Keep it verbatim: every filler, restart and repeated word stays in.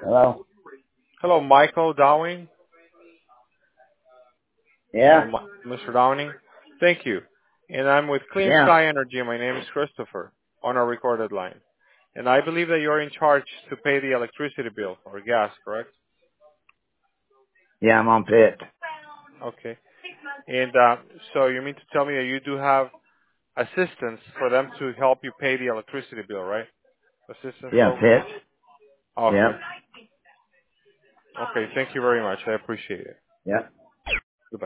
Hello? Hello, Michael Downing. Hello, Yeah? Mi- Mister Downing. Thank you. And I'm with Clean Yeah. Sky Energy. My name is Christopher on our recorded line. And I believe that you're in charge to pay the electricity bill or gas, correct? Yeah, I'm on pit. Okay. And uh, so you mean to tell me that you do have assistance for them to help you pay the electricity bill, right? Assistance Yeah, folks? pit. Okay. Yep. Okay. Thank you very much. I appreciate it. Yep.